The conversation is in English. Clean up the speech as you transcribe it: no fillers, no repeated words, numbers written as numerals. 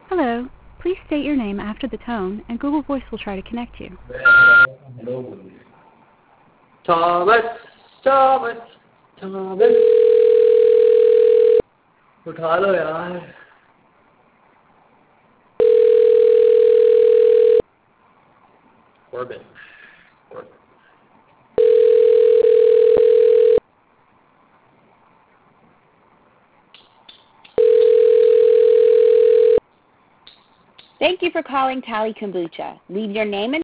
Hello. Please state your name after the tone, and Google Voice will try to connect you. Thomas, Thomas, Thomas. उठा लो यार. Corbin. Thank you for calling Tally Kombucha. Leave your name and